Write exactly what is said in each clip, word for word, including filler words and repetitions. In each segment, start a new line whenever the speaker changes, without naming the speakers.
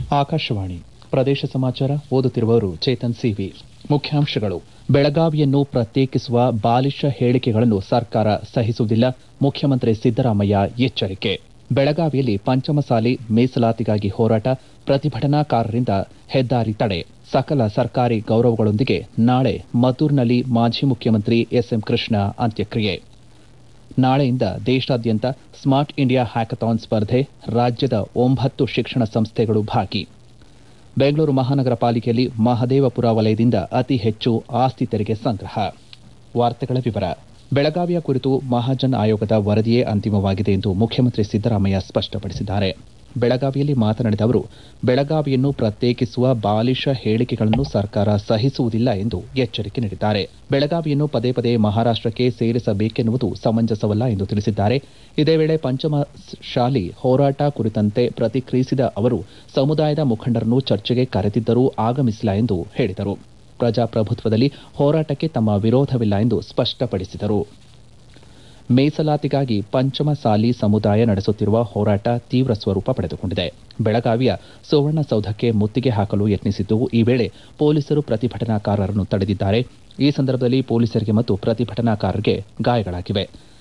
ಆಕಾಶವಾಣಿ ಪ್ರದೇಶ ಸಮಾಚಾರ ಓದುತ್ತಿರುವವರು ಚೇತನ್ ಸಿವಿ. ಮುಖ್ಯಾಂಶಗಳು. ಬೆಳಗಾವಿಯನ್ನು ಪ್ರತ್ಯೇಕಿಸುವ ಬಾಲಿಶ ಹೇಳಿಕೆಗಳನ್ನು ಸರ್ಕಾರ ಸಹಿಸುವುದಿಲ್ಲ, ಮುಖ್ಯಮಂತ್ರಿ ಸಿದ್ದರಾಮಯ್ಯ ಎಚ್ಚರಿಕೆ. ಬೆಳಗಾವಿಯಲ್ಲಿ ಪಂಚಮಸಾಲಿ ಮೀಸಲಾತಿಗಾಗಿ ಹೋರಾಟ, ಪ್ರತಿಭಟನಾಕಾರರಿಂದ ಹೆದ್ದಾರಿ ತಡೆ. ಸಕಲ ಸರ್ಕಾರಿ ಗೌರವಗಳೊಂದಿಗೆ ನಾಳೆ ಮದ್ದೂರಿನಲ್ಲಿ ಮಾಜಿ ಮುಖ್ಯಮಂತ್ರಿ ಎಸ್ಎಂ ಕೃಷ್ಣ ಅಂತ್ಯಕ್ರಿಯೆ. ನಾಳೆಯಿಂದ ದೇಶಾದ್ಯಂತ ಸ್ಮಾರ್ಟ್ ಇಂಡಿಯಾ ಹ್ಯಾಕಥಾನ್ ಸ್ಪರ್ಧೆ, ರಾಜ್ಯದ ಒಂಬತ್ತು ಶಿಕ್ಷಣ ಸಂಸ್ಥೆಗಳು ಭಾಗಿ. ಬೆಂಗಳೂರು ಮಹಾನಗರ ಪಾಲಿಕೆಯಲ್ಲಿ ಮಹದೇವಪುರ ವಲಯದಿಂದ ಅತಿ ಹೆಚ್ಚು ಆಸ್ತಿ ತೆರಿಗೆ ಸಂಗ್ರಹ. ವಾರ್ತೆಗಳ ವಿವರ. ಬೆಳಗಾವಿಯ ಕುರಿತು ಮಹಾಜನ್ ಆಯೋಗದ ವರದಿಯೇ ಅಂತಿಮವಾಗಿದೆ ಎಂದು ಮುಖ್ಯಮಂತ್ರಿ ಸಿದ್ದರಾಮಯ್ಯ ಸ್ಪಷ್ಟಪಡಿಸಿದ್ದಾರೆ. ಬೆಳಗಾವಿಯಲ್ಲಿ ಮಾತನಾಡಿದ ಅವರು, ಬೆಳಗಾವಿಯನ್ನು ಪ್ರತ್ಯೇಕಿಸುವ ಬಾಲಿಶ ಹೇಳಿಕೆಗಳನ್ನು ಸರ್ಕಾರ ಸಹಿಸುವುದಿಲ್ಲ ಎಂದು ಎಚ್ಚರಿಕೆ ನೀಡಿದ್ದಾರೆ. ಬೆಳಗಾವಿಯನ್ನು ಪದೇ ಪದೇ ಮಹಾರಾಷ್ಟಕ್ಕೆ ಸೇರಿಸಬೇಕೆನ್ನುವುದು ಸಮಂಜಸವಲ್ಲ ಎಂದು ತಿಳಿಸಿದ್ದಾರೆ. ಇದೇ ವೇಳೆ ಪಂಚಮಸಾಲಿ ಹೋರಾಟ ಕುರಿತಂತೆ ಪ್ರತಿಕ್ರಿಯಿಸಿದ ಅವರು, ಸಮುದಾಯದ ಮುಖಂಡರನ್ನು ಚರ್ಚೆಗೆ ಕರೆದಿದ್ದರೂ ಆಗಮಿಸಿಲ್ಲ ಎಂದು ಹೇಳಿದರು. ಪ್ರಜಾಪ್ರಭುತ್ವದಲ್ಲಿ ಹೋರಾಟಕ್ಕೆ ತಮ್ಮ ವಿರೋಧವಿಲ್ಲ ಎಂದು ಸ್ಪಷ್ಟಪಡಿಸಿದರು. ಮೀಸಲಾತಿಗಾಗಿ ಪಂಚಮಸಾಲಿ ಸಮುದಾಯ ನಡೆಸುತ್ತಿರುವ ಹೋರಾಟ ತೀವ್ರ ಸ್ವರೂಪ ಪಡೆದುಕೊಂಡಿದೆ. ಬೆಳಗಾವಿಯ ಸುವರ್ಣಸೌಧಕ್ಕೆ ಮುತ್ತಿಗೆ ಹಾಕಲು ಯತ್ನಿಸಿದ್ದು, ಈ ವೇಳೆ ಪೊಲೀಸರು ಪ್ರತಿಭಟನಾಕಾರರನ್ನು ತಡೆದಿದ್ದಾರೆ. ಈ ಸಂದರ್ಭದಲ್ಲಿ ಪೊಲೀಸರಿಗೆ ಮತ್ತು ಪ್ರತಿಭಟನಾಕಾರರಿಗೆ ಗಾಯಗಳಾಗಿವೆ.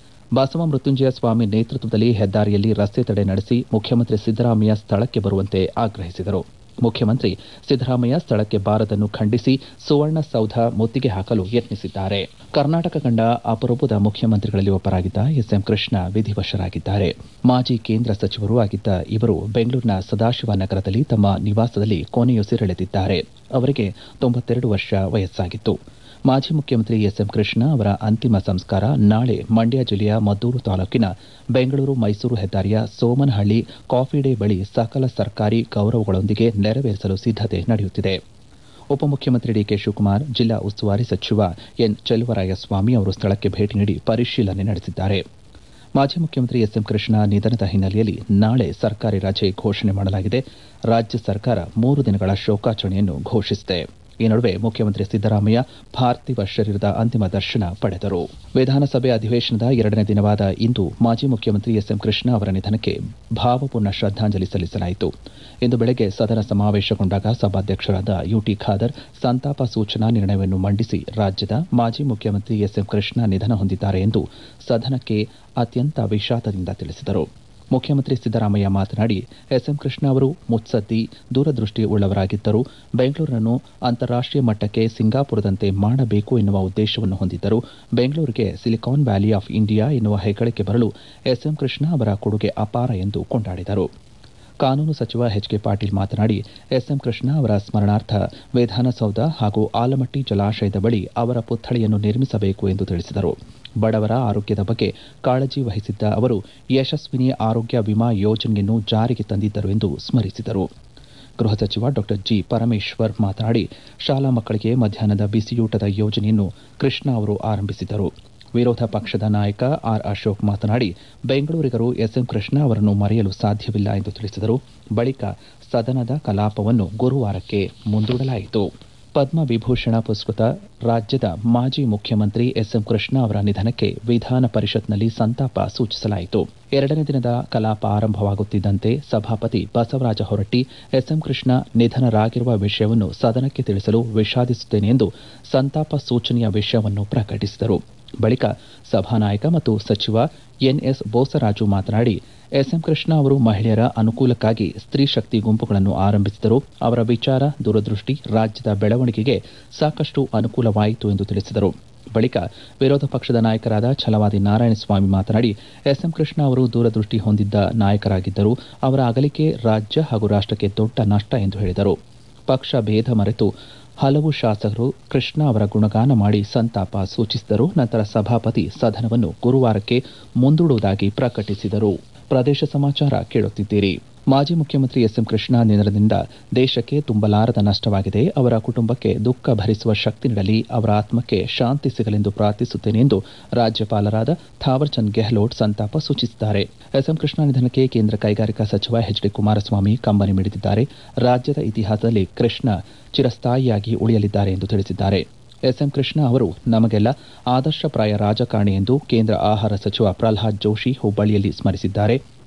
ಬಸವ ಮೃತ್ಯುಂಜಯ ಸ್ವಾಮಿ ನೇತೃತ್ವದಲ್ಲಿ ಹೆದ್ದಾರಿಯಲ್ಲಿ ರಸ್ತೆ ತಡೆ ನಡೆಸಿ ಮುಖ್ಯಮಂತ್ರಿ ಸಿದ್ದರಾಮಯ್ಯ ಸ್ಥಳಕ್ಕೆ ಬರುವಂತೆ ಆಗ್ರಹಿಸಿದರು. ಮುಖ್ಯಮಂತ್ರಿ ಸಿದ್ದರಾಮಯ್ಯ ಸ್ಥಳಕ್ಕೆ ಬಾರದನ್ನು ಖಂಡಿಸಿ ಸುವರ್ಣಸೌಧ ಮುತ್ತಿಗೆ ಹಾಕಲು ಯತ್ನಿಸಿದ್ದಾರೆ. ಕರ್ನಾಟಕ ಕಂಡ ಅಪರೂಪದ ಮುಖ್ಯಮಂತ್ರಿಗಳಲ್ಲಿ ಒಬ್ಬರಾಗಿದ್ದ ಎಸ್ಎಂ ಕೃಷ್ಣ ವಿಧಿವಶರಾಗಿದ್ದಾರೆ. ಮಾಜಿ ಕೇಂದ್ರ ಸಚಿವರೂ ಆಗಿದ್ದ ಇವರು ಬೆಂಗಳೂರಿನ ಸದಾಶಿವನಗರದಲ್ಲಿ ತಮ್ಮ ನಿವಾಸದಲ್ಲಿ ಕೊನೆಯುಸಿರೆಳೆದಿದ್ದಾರೆ. ಅವರಿಗೆ ತೊಂಬತ್ತೆರಡು ವರ್ಷ ವಯಸ್ಸಾಗಿತ್ತು. ಮಾಜಿ ಮುಖ್ಯಮಂತ್ರಿ ಎಸ್ಎಂ ಕೃಷ್ಣ ಅವರ ಅಂತಿಮ ಸಂಸ್ಕಾರ ನಾಳೆ ಮಂಡ್ಯ ಜಿಲ್ಲೆಯ ಮದ್ದೂರು ತಾಲೂಕಿನ ಬೆಂಗಳೂರು ಮೈಸೂರು ಹೆದ್ದಾರಿಯ ಸೋಮನಹಳ್ಳಿ ಕಾಫಿ ಡೇ ಬಳಿ ಸಕಲ ಸರ್ಕಾರಿ ಗೌರವಗಳೊಂದಿಗೆ ನೆರವೇರಿಸಲು ಸಿದ್ದತೆ ನಡೆಯುತ್ತಿದೆ. ಉಪಮುಖ್ಯಮಂತ್ರಿ ಡಿಕೆ ಶಿವಕುಮಾರ್, ಜಿಲ್ಲಾ ಉಸ್ತುವಾರಿ ಸಚಿವ ಎನ್ ಚೆಲುವರಾಯಸ್ವಾಮಿ ಅವರು ಸ್ಥಳಕ್ಕೆ ಭೇಟಿ ನೀಡಿ ಪರಿಶೀಲನೆ ನಡೆಸಿದ್ದಾರೆ. ಮಾಜಿ ಮುಖ್ಯಮಂತ್ರಿ ಎಸ್ಎಂ ಕೃಷ್ಣ ನಿಧನದ ಹಿನ್ನೆಲೆಯಲ್ಲಿ ನಾಳೆ ಸರ್ಕಾರಿ ರಜೆ ಘೋಷಣೆ ಮಾಡಲಾಗಿದೆ. ರಾಜ್ಯ ಸರ್ಕಾರ ಮೂರು ದಿನಗಳ ಶೋಕಾಚರಣೆಯನ್ನು ಘೋಷಿಸಿದೆ. ಈ ನಡುವೆ ಮುಖ್ಯಮಂತ್ರಿ ಸಿದ್ದರಾಮಯ್ಯ ಪಾರ್ಥಿವ ಶರೀರದ ಅಂತಿಮ ದರ್ಶನ ಪಡೆದರು. ವಿಧಾನಸಭೆ ಅಧಿವೇಶನದ ಎರಡನೇ ದಿನವಾದ ಇಂದು ಮಾಜಿ ಮುಖ್ಯಮಂತ್ರಿ ಎಸ್ಎಂ ಕೃಷ್ಣ ಅವರ ನಿಧನಕ್ಕೆ ಭಾವಪೂರ್ಣ ಶ್ರದ್ದಾಂಜಲಿ ಸಲ್ಲಿಸಲಾಯಿತು. ಇಂದು ಬೆಳಗ್ಗೆ ಸದನ ಸಮಾವೇಶಗೊಂಡಾಗ ಸಭಾಧ್ಯಕ್ಷರಾದ ಯುಟಿ ಖಾದರ್ ಸಂತಾಪ ಸೂಚನಾ ನಿರ್ಣಯವನ್ನು ಮಂಡಿಸಿ ರಾಜ್ಯದ ಮಾಜಿ ಮುಖ್ಯಮಂತ್ರಿ ಎಸ್ಎಂ ಕೃಷ್ಣ ನಿಧನ ಹೊಂದಿದ್ದಾರೆ ಎಂದು ಸದನಕ್ಕೆ ಅತ್ಯಂತ ವಿಷಾದದಿಂದ ತಿಳಿಸಿದರು. ಮುಖ್ಯಮಂತ್ರಿ ಸಿದ್ದರಾಮಯ್ಯ ಮಾತನಾಡಿ, ಎಸ್ಎಂ ಕೃಷ್ಣ ಅವರು ಮುತ್ಸದ್ದಿ, ದೂರದೃಷ್ಟಿ ಉಳ್ಳವರಾಗಿದ್ದರು. ಬೆಂಗಳೂರನ್ನು ಅಂತಾರಾಷ್ಟೀಯ ಮಟ್ಟಕ್ಕೆ ಸಿಂಗಾಪುರದಂತೆ ಮಾಡಬೇಕು ಎನ್ನುವ ಉದ್ದೇಶವನ್ನು ಹೊಂದಿದ್ದರು. ಬೆಂಗಳೂರಿಗೆ ಸಿಲಿಕಾನ್ ವ್ಯಾಲಿ ಆಫ್ ಇಂಡಿಯಾ ಎನ್ನುವ ಹೆಗ್ಗಳಿಕೆ ಬರಲು ಎಸ್ಎಂ ಕೃಷ್ಣ ಅವರ ಕೊಡುಗೆ ಅಪಾರ ಎಂದು ಕೊಂಡಾಡಿದರು. ಕಾನೂನು ಸಚಿವ ಎಚ್ ಕೆ ಪಾಟೀಲ್ ಮಾತನಾಡಿ, ಎಸ್ಎಂ ಕೃಷ್ಣ ಅವರ ಸ್ಮರಣಾರ್ಥ ವಿಧಾನಸೌಧ ಹಾಗೂ ಆಲಮಟ್ಟಿ ಜಲಾಶಯದ ಬಳಿ ಅವರ ಪುತ್ಥಳಿಯನ್ನು ನಿರ್ಮಿಸಬೇಕು ಎಂದು ತಿಳಿಸಿದರು. ಬಡವರ ಆರೋಗ್ಯದ ಬಗ್ಗೆ ಕಾಳಜಿ ವಹಿಸಿದ್ದ ಅವರು ಯಶಸ್ವಿನಿ ಆರೋಗ್ಯ ವಿಮಾ ಯೋಜನೆಯನ್ನು ಜಾರಿಗೆ ತಂದಿದ್ದರು ಎಂದು ಸ್ಮರಿಸಿದರು. ಗೃಹ ಸಚಿವ ಡಾ ಜಿ ಪರಮೇಶ್ವರ್ ಮಾತನಾಡಿ, ಶಾಲಾ ಮಕ್ಕಳಿಗೆ ಮಧ್ಯಾಹ್ನದ ಬಿಸಿಯೂಟದ ಯೋಜನೆಯನ್ನು ಕೃಷ್ಣ ಅವರು ಆರಂಭಿಸಿದರು. ವಿರೋಧ ಪಕ್ಷದ ನಾಯಕ ಆರ್ ಅಶೋಕ್ ಮಾತನಾಡಿ, ಬೆಂಗಳೂರಿಗರು ಎಸ್ಎಂ ಕೃಷ್ಣ ಅವರನ್ನು ಮರೆಯಲು ಸಾಧ್ಯವಿಲ್ಲ ಎಂದು ತಿಳಿಸಿದರು. ಬಳಿಕ ಸದನದ ಕಲಾಪವನ್ನು ಗುರುವಾರಕ್ಕೆ ಮುಂದೂಡಲಾಯಿತು. ಪದ್ಮವಿಭೂಷಣ ಪುರಸ್ಕೃತ ರಾಜ್ಯದ ಮಾಜಿ ಮುಖ್ಯಮಂತ್ರಿ ಎಸ್ಎಂ ಕೃಷ್ಣ ಅವರ ನಿಧನಕ್ಕೆ ವಿಧಾನ ಪರಿಷತ್ನಲ್ಲಿ ಸಂತಾಪ ಸೂಚಿಸಲಾಯಿತು. ಎರಡನೇ ದಿನದ ಕಲಾಪ ಆರಂಭವಾಗುತ್ತಿದ್ದಂತೆ ಸಭಾಪತಿ ಬಸವರಾಜ ಹೊರಟ್ಟಿ ಎಸ್ಎಂ ಕೃಷ್ಣ ನಿಧನರಾಗಿರುವ ವಿಷಯವನ್ನು ಸದನಕ್ಕೆ ತಿಳಿಸಲು ವಿಷಾದಿಸುತ್ತೇನೆ ಎಂದು ಸಂತಾಪ ಸೂಚನೆಯ ವಿಷಯವನ್ನು ಪ್ರಕಟಿಸಿದರು. ಬಳಿಕ ಸಭಾನಾಯಕ ಮತ್ತು ಸಚಿವ ಎನ್ಎಸ್ ಬೋಸರಾಜು ಮಾತನಾಡಿ, ಎಸ್ಎಂ ಕೃಷ್ಣ ಅವರು ಮಹಿಳೆಯರ ಅನುಕೂಲಕ್ಕಾಗಿ ಸ್ತ್ರೀ ಶಕ್ತಿ ಗುಂಪುಗಳನ್ನು ಆರಂಭಿಸಿದರು. ಅವರ ವಿಚಾರ, ದೂರದೃಷ್ಟಿ ರಾಜ್ಯದ ಬೆಳವಣಿಗೆಗೆ ಸಾಕಷ್ಟು ಅನುಕೂಲವಾಯಿತು ಎಂದು ತಿಳಿಸಿದರು. ಬಳಿಕ ವಿರೋಧ ಪಕ್ಷದ ನಾಯಕರಾದ ಛಲವಾದಿ ನಾರಾಯಣಸ್ವಾಮಿ ಮಾತನಾಡಿ, ಎಸ್ಎಂ ಕೃಷ್ಣ ಅವರು ದೂರದೃಷ್ಟಿ ಹೊಂದಿದ್ದ ನಾಯಕರಾಗಿದ್ದರು. ಅವರ ಅಗಲಿಕೆ ರಾಜ್ಯ ಹಾಗೂ ರಾಷ್ಟಕ್ಕೆ ದೊಡ್ಡ ನಷ್ಟ ಎಂದು ಹೇಳಿದರು. ಪಕ್ಷ ಭೇದ ಮರೆತು ಹಲವು ಶಾಸಕರು ಕೃಷ್ಣ ಅವರ ಗುಣಗಾನ ಮಾಡಿ ಸಂತಾಪ ಸೂಚಿಸಿದರು. ನಂತರ ಸಭಾಪತಿ ಸದನವನ್ನು ಗುರುವಾರಕ್ಕೆ ಮುಂದೂಡುವುದಾಗಿ ಪ್ರಕಟಿಸಿದರು. ಪ್ರದೇಶ ಸಮಾಚಾರ ಕೇಳುತ್ತಿದ್ದೀರಿ. ಮಾಜಿ ಮುಖ್ಯಮಂತ್ರಿ ಎಸ್ಎಂ ಕೃಷ್ಣ ನಿಧನದಿಂದ ದೇಶಕ್ಕೆ ತುಂಬಲಾರದ ನಷ್ಟವಾಗಿದೆ. ಅವರ ಕುಟುಂಬಕ್ಕೆ ದುಃಖ ಭರಿಸುವ ಶಕ್ತಿ ನೀಡಲಿ, ಅವರ ಆತ್ಮಕ್ಕೆ ಶಾಂತಿ ಸಿಗಲೆಂದು ಪ್ರಾರ್ಥಿಸುತ್ತೇನೆ ಎಂದು ರಾಜ್ಯಪಾಲರಾದ ಥಾವರ್ಚಂದ್ ಗೆಹ್ಲೋಟ್ ಸಂತಾಪ ಸೂಚಿಸಿದ್ದಾರೆ. ಎಸ್ಎಂ ಕೃಷ್ಣ ನಿಧನಕ್ಕೆ ಕೇಂದ್ರ ಕೈಗಾರಿಕಾ ಸಚಿವ ಎಚ್ ಡಿ ಕುಮಾರಸ್ವಾಮಿ ಕಂಬನಿ ಮಿಡಿದಿದ್ದಾರೆ. ರಾಜ್ಯದ ಇತಿಹಾಸದಲ್ಲಿ ಕೃಷ್ಣ ಚಿರಸ್ಥಾಯಿಯಾಗಿ ಉಳಿಯಲಿದ್ದಾರೆ ಎಂದು ತಿಳಿಸಿದ್ದಾರೆ. ಎಸ್ಎಂ ಕೃಷ್ಣ ಅವರು ನಮಗೆಲ್ಲ ಆದರ್ಶಪ್ರಾಯ ರಾಜಕಾರಣಿ ಎಂದು ಕೇಂದ್ರ ಆಹಾರ ಸಚಿವ ಪ್ರಹ್ಲಾದ್ ಜೋಶಿ ಹುಬ್ಬಳ್ಳಿಯಲ್ಲಿ ಸ್ಮರಿಸಿದ್ದಾರೆ.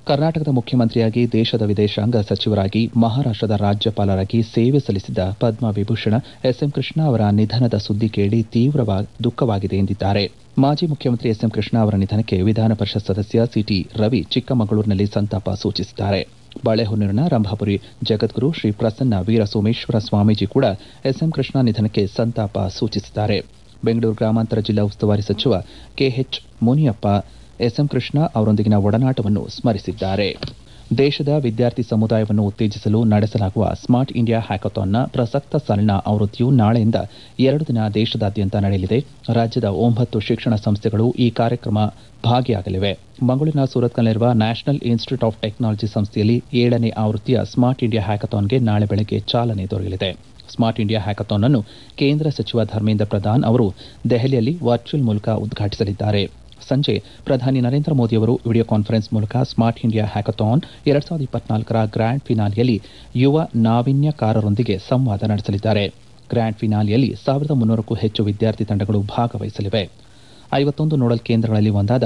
ಕರ್ನಾಟಕದ ಮುಖ್ಯಮಂತ್ರಿಯಾಗಿ ದೇಶದ ವಿದೇಶಾಂಗ ಸಚಿವರಾಗಿ ಮಹಾರಾಷ್ಟದ ರಾಜ್ಯಪಾಲರಾಗಿ ಸೇವೆ ಸಲ್ಲಿಸಿದ್ದ ಪದ್ಮವಿಭೂಷಣ ಎಸ್ಎಂ ಕೃಷ್ಣ ಅವರ ನಿಧನದ ಸುದ್ದಿ ಕೇಳಿ ತೀವ್ರ ದುಃಖವಾಗಿದೆ ಎಂದಿದ್ದಾರೆ. ಮಾಜಿ ಮುಖ್ಯಮಂತ್ರಿ ಎಸ್ಎಂ ಕೃಷ್ಣ ಅವರ ನಿಧನಕ್ಕೆ ವಿಧಾನ ಪರಿಷತ್ ಸದಸ್ಯ ಸಿಟಿ ರವಿ ಚಿಕ್ಕಮಗಳೂರಿನಲ್ಲಿ ಸಂತಾಪ ಸೂಚಿಸಿದ್ದಾರೆ. ಬಾಳೆಹೊನ್ನೂರಿನ ರಂಭಾಪುರಿ ಜಗದ್ಗುರು ಶ್ರೀ ಪ್ರಸನ್ನ ವೀರ ಸೋಮೇಶ್ವರ ಸ್ವಾಮೀಜಿ ಕೂಡ ಎಸ್ಎಂ ಕೃಷ್ಣ ನಿಧನಕ್ಕೆ ಸಂತಾಪ ಸೂಚಿಸಿದ್ದಾರೆ. ಬೆಂಗಳೂರು ಗ್ರಾಮಾಂತರ ಜಿಲ್ಲಾ ಉಸ್ತುವಾರಿ ಸಚಿವ ಕೆಎಚ್ ಮುನಿಯಪ್ಪ ಎಸ್ಎಂ ಕೃಷ್ಣ ಅವರೊಂದಿಗಿನ ಒಡನಾಟವನ್ನು ಸ್ಮರಿಸಿದ್ದಾರೆ. ದೇಶದ ವಿದ್ಯಾರ್ಥಿ ಸಮುದಾಯವನ್ನು ಉತ್ತೇಜಿಸಲು ನಡೆಸಲಾಗುವ ಸ್ಮಾರ್ಟ್ ಇಂಡಿಯಾ ಹ್ಯಾಕಥಾನ್ನ ಪ್ರಸಕ್ತ ಸಾಲಿನ ಆವೃತ್ತಿಯು ನಾಳೆಯಿಂದ ಎರಡು ದಿನ ದೇಶದಾದ್ಯಂತ ನಡೆಯಲಿದೆ. ರಾಜ್ಯದ ಒಂಬತ್ತು ಶಿಕ್ಷಣ ಸಂಸ್ಥೆಗಳು ಈ ಕಾರ್ಯಕ್ರಮ ಭಾಗಿಯಾಗಲಿವೆ. ಮಂಗಳೂರಿನ ಸೂರತ್ಕಲ್ನಲ್ಲಿರುವ ನ್ಯಾಷನಲ್ ಇನ್ಸ್ಟಿಟ್ಯೂಟ್ ಆಫ್ ಟೆಕ್ನಾಲಜಿ ಸಂಸ್ಥೆಯಲ್ಲಿ ಏಳನೇ ಆವೃತ್ತಿಯ ಸ್ಮಾರ್ಟ್ ಇಂಡಿಯಾ ಹ್ಯಾಕಥಾನ್ಗೆ ನಾಳೆ ಬೆಳಗ್ಗೆ ಚಾಲನೆ ದೊರೆಯಲಿದೆ. ಸ್ಮಾರ್ಟ್ ಇಂಡಿಯಾ ಹ್ಯಾಕಥಾನ್ ಅನ್ನು ಕೇಂದ್ರ ಸಚಿವ ಧರ್ಮೇಂದ್ರ ಪ್ರಧಾನ್ ಅವರು ದೆಹಲಿಯಲ್ಲಿ ವರ್ಚುವಲ್ ಮೂಲಕ ಉದ್ಘಾಟಿಸಲಿದ್ದಾರೆ. ಸಂಜೆ ಪ್ರಧಾನಿ ನರೇಂದ್ರ ಮೋದಿ ಅವರು ವಿಡಿಯೋ ಕಾನ್ಫರೆನ್ಸ್ ಮೂಲಕ ಸ್ಮಾರ್ಟ್ ಇಂಡಿಯಾ ಹ್ಯಾಕಥಾನ್ ಎರಡ್ ಸಾವಿರದ ಇಪ್ಪತ್ನಾಲ್ಕರ ಗ್ರ್ಯಾಂಡ್ ಫಿನಾಲಿಯಲ್ಲಿ ಯುವ ನಾವೀನ್ಯಕಾರರೊಂದಿಗೆ ಸಂವಾದ ನಡೆಸಲಿದ್ದಾರೆ. ಗ್ರ್ಯಾಂಡ್ ಫಿನಾಲಿಯಲ್ಲಿ ಸಾವಿರದ ಮುನ್ನೂರಕ್ಕೂ ಹೆಚ್ಚು ವಿದ್ಯಾರ್ಥಿ ತಂಡಗಳು ಭಾಗವಹಿಸಲಿವೆ. ಐವತ್ತೊಂದು ನೋಡಲ್ ಕೇಂದ್ರಗಳಲ್ಲಿ ಒಂದಾದ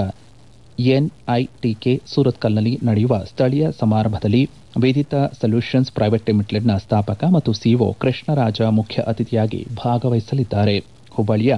ಎನ್ಐಟಿಕೆ ಸೂರತ್ಕಲ್ನಲ್ಲಿ ನಡೆಯುವ ಸ್ಥಳೀಯ ಸಮಾರಂಭದಲ್ಲಿ ವೇದಿತಾ ಸೊಲ್ಯೂಷನ್ಸ್ ಪ್ರೈವೇಟ್ ಲಿಮಿಟೆಡ್ನ ಸ್ಥಾಪಕ ಮತ್ತು ಸಿಇಒ ಕೃಷ್ಣರಾಜ ಮುಖ್ಯ ಅತಿಥಿಯಾಗಿ ಭಾಗವಹಿಸಲಿದ್ದಾರೆ. ಹುಬ್ಬಳ್ಳಿಯ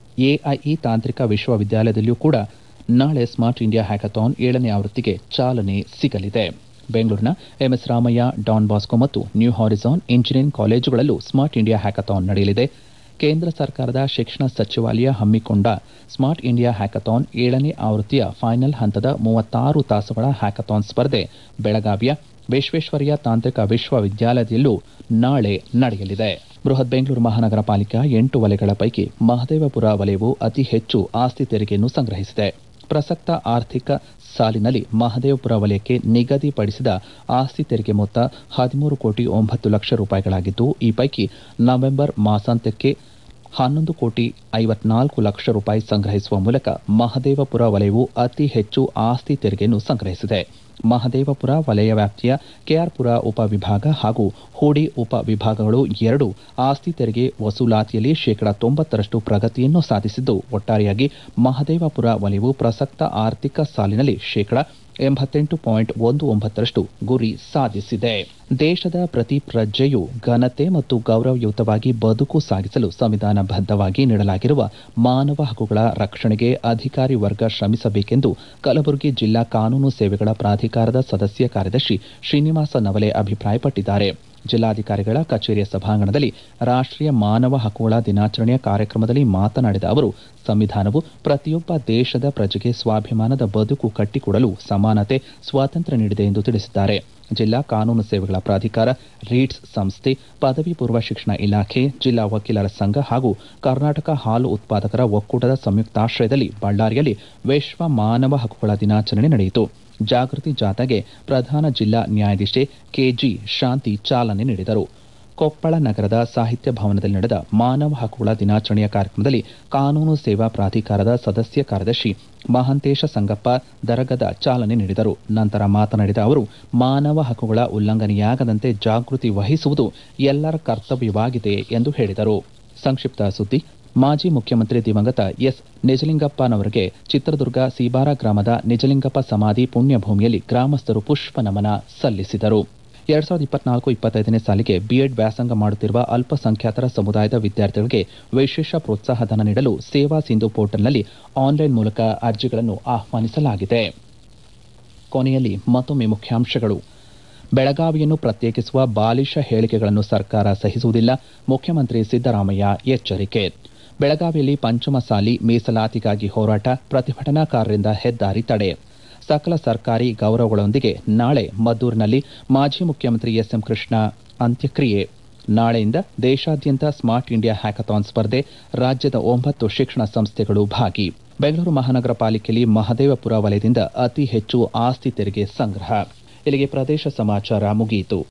ಎಐಇ ತಾಂತ್ರಿಕ ವಿಶ್ವವಿದ್ಯಾಲಯದಲ್ಲಿಯೂ ಕೂಡ ನಾಳೆ ಸ್ಮಾರ್ಟ್ ಇಂಡಿಯಾ ಹ್ಯಾಕಥಾನ್ ಏಳನೇ ಆವೃತ್ತಿಗೆ ಚಾಲನೆ ಸಿಗಲಿದೆ. ಬೆಂಗಳೂರಿನ ಎಂಎಸ್ ರಾಮಯ್ಯ, ಡಾನ್ ಬಾಸ್ಕೋ ಮತ್ತು ನ್ಯೂ ಹಾರಿಜಾನ್ ಇಂಜಿನಿಯರಿಂಗ್ ಕಾಲೇಜುಗಳಲ್ಲೂ ಸ್ಮಾರ್ಟ್ ಇಂಡಿಯಾ ಹ್ಯಾಕಥಾನ್ ನಡೆಯಲಿದೆ. ಕೇಂದ್ರ ಸರ್ಕಾರದ ಶಿಕ್ಷಣ ಸಚಿವಾಲಯ ಹಮ್ಮಿಕೊಂಡ ಸ್ಮಾರ್ಟ್ ಇಂಡಿಯಾ ಹ್ಯಾಕಥಾನ್ ಏಳನೇ ಆವೃತ್ತಿಯ ಫೈನಲ್ ಹಂತದ ಮೂವತ್ತಾರು ತಾಸುಗಳ ಹ್ಯಾಕಥಾನ್ ಸ್ಪರ್ಧೆ ಬೆಳಗಾವಿಯ ವಿಶ್ವೇಶ್ವರಯ್ಯ ತಾಂತ್ರಿಕ ವಿಶ್ವವಿದ್ಯಾಲಯದಲ್ಲೂ ನಾಳೆ ನಡೆಯಲಿದೆ. ಬೃಹತ್ ಬೆಂಗಳೂರು ಮಹಾನಗರ ಪಾಲಿಕೆ ಎಂಟು ವಲಯಗಳ ಪೈಕಿ ಮಹದೇವಪುರ ವಲಯವು ಅತಿ ಹೆಚ್ಚು ಆಸ್ತಿ ತೆರಿಗೆಯನ್ನು ಸಂಗ್ರಹಿಸಿದೆ. ಪ್ರಸಕ್ತ ಆರ್ಥಿಕ ಸಾಲಿನಲ್ಲಿ ಮಹದೇವಪುರ ವಲಯಕ್ಕೆ ನಿಗದಿಪಡಿಸಿದ ಆಸ್ತಿ ತೆರಿಗೆ ಮೊತ್ತ ಹದಿಮೂರು ಕೋಟಿ ಒಂಬತ್ತು ಲಕ್ಷ ರೂಪಾಯಿಗಳಾಗಿದ್ದು, ಈ ಪೈಕಿ ನವೆಂಬರ್ ಮಾಸಾಂತ್ಯಕ್ಕೆ ಹನ್ನೊಂದು ಕೋಟಿ ಐವತ್ನಾಲ್ಕು ಲಕ್ಷ ರೂಪಾಯಿ ಸಂಗ್ರಹಿಸುವ ಮೂಲಕ ಮಹದೇವಪುರ ವಲಯವು ಅತಿ ಹೆಚ್ಚು ಆಸ್ತಿ ತೆರಿಗೆಯನ್ನು ಸಂಗ್ರಹಿಸಿದೆ. ಮಹದೇವಪುರ ವಲಯ ವ್ಯಾಪ್ತಿಯ ಕೆಆರ್ಪುರ ಉಪವಿಭಾಗ ಹಾಗೂ ಹೂಡಿ ಉಪವಿಭಾಗಗಳು ಎರಡು ಆಸ್ತಿ ತೆರಿಗೆ ವಸೂಲಾತಿಯಲ್ಲಿ ಶೇಕಡಾ ತೊಂಬತ್ತರಷ್ಟು ಪ್ರಗತಿಯನ್ನು ಸಾಧಿಸಿದ್ದು, ಒಟ್ಟಾರೆಯಾಗಿ ಮಹದೇವಪುರ ವಲಯವು ಪ್ರಸಕ್ತ ಆರ್ಥಿಕ ಸಾಲಿನಲ್ಲಿ ಶೇಕಡಾ ಎಂಬತ್ತೆಂಟು ಪಾಯಿಂಟ್ ಒಂದು ಒಂಬತ್ತರಷ್ಟು ಗುರಿ ಸಾಧಿಸಿದೆ. ದೇಶದ ಪ್ರತಿ ಪ್ರಜೆಯೂ ಘನತೆ ಮತ್ತು ಗೌರವಯುತವಾಗಿ ಬದುಕು ಸಾಗಿಸಲು ಸಂವಿಧಾನಬದ್ಧವಾಗಿ ನೀಡಲಾಗಿರುವ ಮಾನವ ಹಕ್ಕುಗಳ ರಕ್ಷಣೆಗೆ ಅಧಿಕಾರಿ ವರ್ಗ ಶ್ರಮಿಸಬೇಕೆಂದು ಕಲಬುರಗಿ ಜಿಲ್ಲಾ ಕಾನೂನು ಸೇವೆಗಳ ಪ್ರಾಧಿಕಾರದ ಸದಸ್ಯ ಕಾರ್ಯದರ್ಶಿ ಶ್ರೀನಿವಾಸ ನವಲೆ ಅಭಿಪ್ರಾಯಪಟ್ಟಿದ್ದಾರೆ. ಜಿಲ್ಲಾಧಿಕಾರಿಗಳ ಕಚೇರಿಯ ಸಭಾಂಗಣದಲ್ಲಿ ರಾಷ್ಟ್ರೀಯ ಮಾನವ ಹಕ್ಕುಗಳ ದಿನಾಚರಣೆಯ ಕಾರ್ಯಕ್ರಮದಲ್ಲಿ ಮಾತನಾಡಿದ ಅವರು, ಸಂವಿಧಾನವು ಪ್ರತಿಯೊಬ್ಬ ದೇಶದ ಪ್ರಜೆಗೆ ಸ್ವಾಭಿಮಾನದ ಬದುಕು ಕಟ್ಟಿಕೊಡಲು ಸಮಾನತೆ, ಸ್ವಾತಂತ್ರ್ಯ ನೀಡಿದೆ ಎಂದು ತಿಳಿಸಿದ್ದಾರೆ. ಜಿಲ್ಲಾ ಕಾನೂನು ಸೇವೆಗಳ ಪ್ರಾಧಿಕಾರ, ರೀಡ್ಸ್ ಸಂಸ್ಥೆ, ಪದವಿ ಪೂರ್ವ ಶಿಕ್ಷಣ ಇಲಾಖೆ, ಜಿಲ್ಲಾ ವಕೀಲರ ಸಂಘ ಹಾಗೂ ಕರ್ನಾಟಕ ಹಾಲು ಉತ್ಪಾದಕರ ಒಕ್ಕೂಟದ ಸಂಯುಕ್ತಾಶ್ರಯದಲ್ಲಿ ಬಳ್ಳಾರಿಯಲ್ಲಿ ವಿಶ್ವ ಮಾನವ ಹಕ್ಕುಗಳ ದಿನಾಚರಣೆ ನಡೆಯಿತು. ಜಾಗೃತಿ ಜಾಥಾಗೆ ಪ್ರಧಾನ ಜಿಲ್ಲಾ ನ್ಯಾಯಾಧೀಶೆ ಕೆಜಿ ಶಾಂತಿ ಚಾಲನೆ ನೀಡಿದರು. ಕೊಪ್ಪಳ ನಗರದ ಸಾಹಿತ್ಯ ಭವನದಲ್ಲಿ ನಡೆದ ಮಾನವ ಹಕ್ಕುಗಳ ದಿನಾಚರಣೆಯ ಕಾರ್ಯಕ್ರಮದಲ್ಲಿ ಕಾನೂನು ಸೇವಾ ಪ್ರಾಧಿಕಾರದ ಸದಸ್ಯ ಕಾರ್ಯದರ್ಶಿ ಮಹಾಂತೇಶ ಸಂಗಪ್ಪ ದರಗದ ಚಾಲನೆ ನೀಡಿದರು. ನಂತರ ಮಾತನಾಡಿದ ಅವರು, ಮಾನವ ಹಕ್ಕುಗಳ ಉಲ್ಲಂಘನೆಯಾಗದಂತೆ ಜಾಗೃತಿ ವಹಿಸುವುದು ಎಲ್ಲರ ಕರ್ತವ್ಯವಾಗಿದೆ ಎಂದು ಹೇಳಿದರು. ಸಂಕ್ಷಿಪ್ತ ಸುದ್ದಿ. ಮಾಜಿ ಮುಖ್ಯಮಂತ್ರಿ ದಿವಂಗತ ಎಸ್ ನಿಜಲಿಂಗಪ್ಪನವರಿಗೆ ಚಿತ್ರದುರ್ಗ ಸೀಬಾರ ಗ್ರಾಮದ ನಿಜಲಿಂಗಪ್ಪ ಸಮಾಧಿ ಪುಣ್ಯಭೂಮಿಯಲ್ಲಿ ಗ್ರಾಮಸ್ಥರು ಪುಷ್ಪ ನಮನ ಸಲ್ಲಿಸಿದರು. ಎರಡ್ ಸಾವಿರದ ಇಪ್ಪತ್ನಾಲ್ಕು ಇಪ್ಪತ್ತೈದನೇ ಸಾಲಿಗೆ ಬಿಎಡ್ ವ್ಯಾಸಂಗ ಮಾಡುತ್ತಿರುವ ಅಲ್ಪಸಂಖ್ಯಾತರ ಸಮುದಾಯದ ವಿದ್ಯಾರ್ಥಿಗಳಿಗೆ ವಿಶೇಷ ಪ್ರೋತ್ಸಾಹಧನ ನೀಡಲು ಸೇವಾ ಸಿಂಧು ಪೋರ್ಟಲ್ನಲ್ಲಿ ಆನ್ಲೈನ್ ಮೂಲಕ ಅರ್ಜಿಗಳನ್ನು ಆಹ್ವಾನಿಸಲಾಗಿದೆ. ಕೊನೆಯಲ್ಲಿ ಮತ್ತೊಮ್ಮೆ ಮುಖ್ಯಾಂಶಗಳು. ಬೆಳಗಾವಿಯನ್ನು ಪ್ರತ್ಯೇಕಿಸುವ ಬಾಲಿಶ ಹೇಳಿಕೆಗಳನ್ನು ಸರ್ಕಾರ ಸಹಿಸುವುದಿಲ್ಲ, ಮುಖ್ಯಮಂತ್ರಿ ಸಿದ್ದರಾಮಯ್ಯ ಎಚ್ಚರಿಕೆ. ಬೆಳಗಾವಿಯಲ್ಲಿ ಪಂಚಮಸಾಲಿ ಮೀಸಲಾತಿಗಾಗಿ ಹೋರಾಟ, ಪ್ರತಿಭಟನಾಕಾರರಿಂದ ಹೆದ್ದಾರಿ ತಡೆ. ಸಕಲ ಸರ್ಕಾರಿ ಗೌರವಗಳೊಂದಿಗೆ ನಾಳೆ ಮದ್ದೂರಿನಲ್ಲಿ ಮಾಜಿ ಮುಖ್ಯಮಂತ್ರಿ ಎಸ್ಎಂ ಕೃಷ್ಣ ಅಂತ್ಯಕ್ರಿಯೆ. ನಾಳೆಯಿಂದ ದೇಶಾದ್ಯಂತ ಸ್ಮಾರ್ಟ್ ಇಂಡಿಯಾ ಹ್ಯಾಕಥಾನ್ ಸ್ಪರ್ಧೆ, ರಾಜ್ಯದ ಒಂಬತ್ತು ಶಿಕ್ಷಣ ಸಂಸ್ಥೆಗಳು ಭಾಗಿ. ಬೆಂಗಳೂರು ಮಹಾನಗರ ಪಾಲಿಕೆಯಲ್ಲಿ ಮಹದೇವಪುರ ವಲಯದಿಂದ ಅತಿ ಹೆಚ್ಚು ಆಸ್ತಿ ತೆರಿಗೆ ಸಂಗ್ರಹ. ಇಲ್ಲಿಗೆ ಪ್ರದೇಶ ಸಮಾಚಾರ ಮುಗಿಯಿತು.